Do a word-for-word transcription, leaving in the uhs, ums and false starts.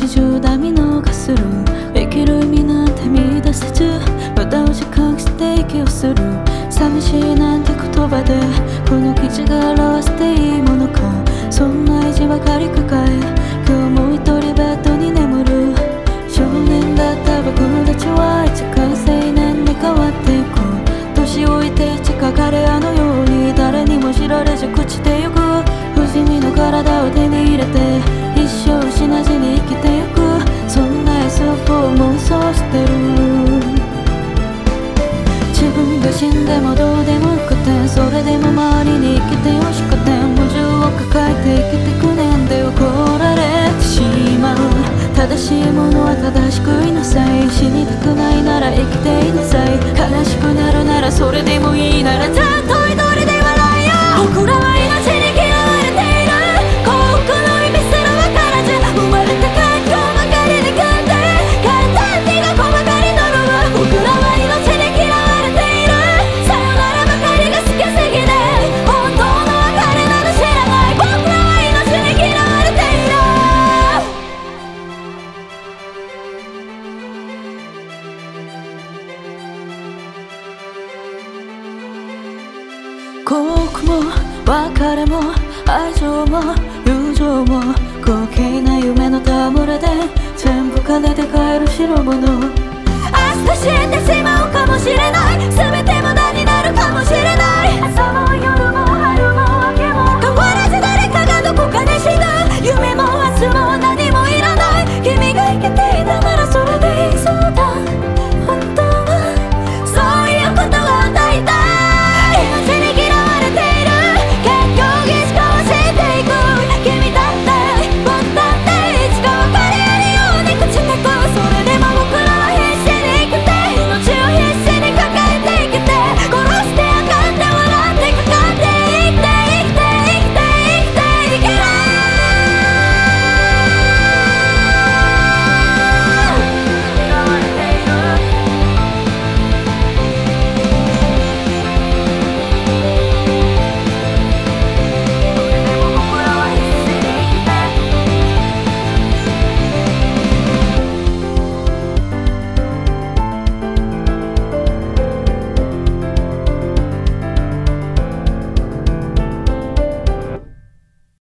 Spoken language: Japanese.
中だ見逃する。生きる意味なんて見出せず、またを時間して息をする。寂しいなんて言葉でこの記事が表していいものか。そんな意地ばかり抱え、今日も一人ベッドに眠る。少年だった僕たちはいつか青年に変わっていく。年老いて近かれあのように誰にも知られず朽ちてゆく。不死身の体を手に入れて一生死なずに生きてゆく。そんな エスエフ を妄想してる。自分が死んでもどうでもよくて、それでも周りに生きてほしくて、矛盾を抱えて生きてくねんで怒られてしまう。正しいものは正しくいなさい。死にたくないなら生きていなさい。悲しくなるならそれでもいいならちゃんと一人で笑えよ。僕らは命に嫌われている。幸福の意味すら分からず、生まれた環境ばかりで噛んで簡単にがこばかり呪う。僕らは命に嫌われている。さよならばかりが好きすぎて本当の別れなど知らない。僕らは命に嫌われている。幸福も別れも愛情も友情も滑稽な夢の戯れで全部金で買える代物。明日死んでしまうかもしれない。